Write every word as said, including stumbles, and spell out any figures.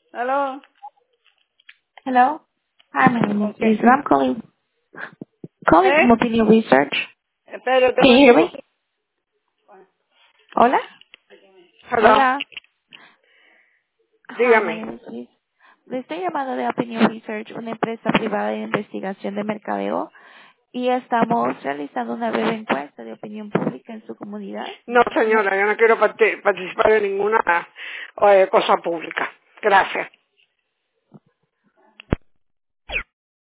Hello. Hello. Hi, my name is Ok. Lisa. I'm calling calling from ¿Eh? Opinion Research. Espérate un Can you hear me? momentito. Hola. Hello. Hola. Hi, my Dígame. name is Lisa. Le estoy llamando de Opinion Research, una empresa privada de investigación de mercadeo, y estamos realizando una breve encuesta de opinión pública en su comunidad. No, No- señora, yo no quiero parti- participar de ninguna eh, cosa pública. Gracias.